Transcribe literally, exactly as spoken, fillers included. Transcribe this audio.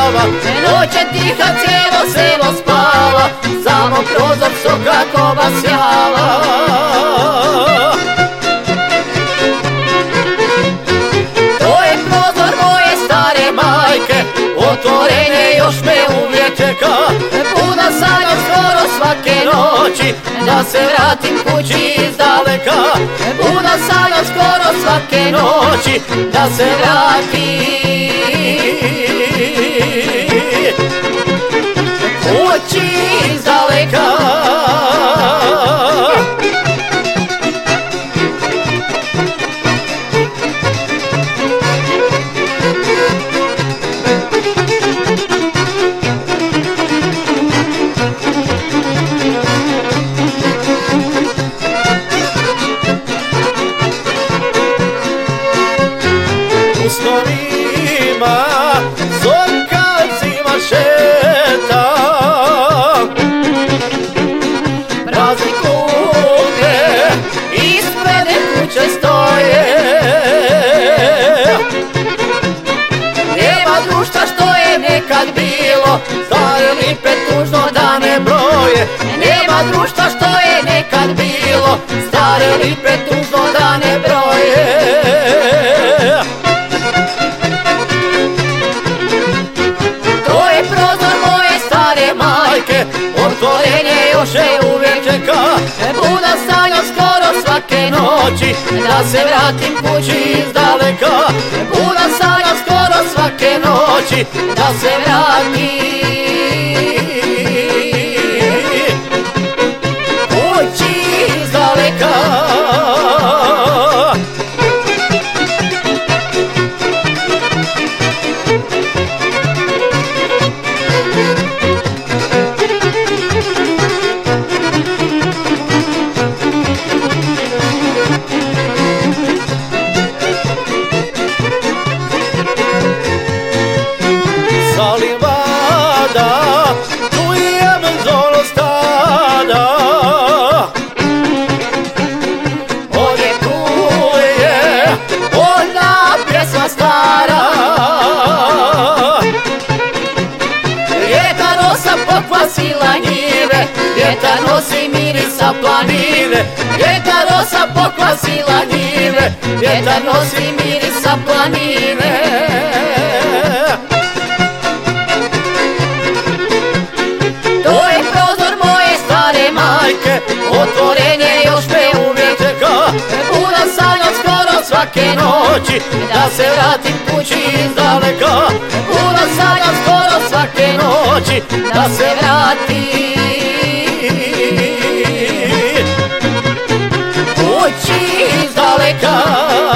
spava, noć je tiha, cijelo selo spava, samo prozor soka koba sjava. To je prozor moje stare majke, otvorenje još me uvijek čeka. Puno sanjam skoro svake noći, da se vratim kući iz daleka. Puno sanjam skoro svake noći, da se vratim kući iz daleka. U snovima zorka zima šeta, prazne kuće ispred kuće stoje. Nema društva što je nekad bilo, stare lipe tužno da ne broje. Nema društva što je nekad bilo, stare lipe tužno da ne broje. Otvorenje još je uvijek čeka, buda sanjam skoro svake noći, da se vratim kući iz daleka. Buda sanjam skoro svake noći, da se vratim kući iz daleka. Livada, čujem zolo stada, odjekuje ona pjesma stara. Vjetar nosa pokvasila njive, vjetar nosi mirisa planine. Vjetar nosa pokvasila njive, vjetar nosi mirisa planine. Otvorenje još me uvijek čeka, buda sanjam skoro svake noći, da se vratim kući iz daleka. Buda sanjam skoro svake noći, da se vratim kući iz daleka.